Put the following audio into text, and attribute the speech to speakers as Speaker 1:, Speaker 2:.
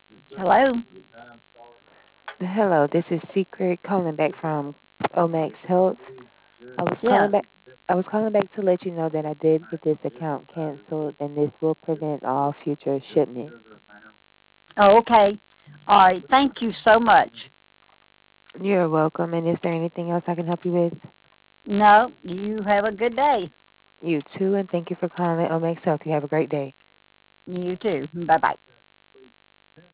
Speaker 1: Hello?
Speaker 2: Hello, this is Secret calling back from Omax Health. I was calling
Speaker 1: Yeah.
Speaker 2: back. I was calling back to let you know that I did get this account canceled, and this will prevent all future shipments.
Speaker 1: Oh, okay. All right. Thank you so much.
Speaker 2: You're welcome. And is there anything else I can help you with?
Speaker 1: No, you have a good day.
Speaker 2: You too, and thank you for calling Omax Health. You have a great day.
Speaker 1: You too. Bye bye.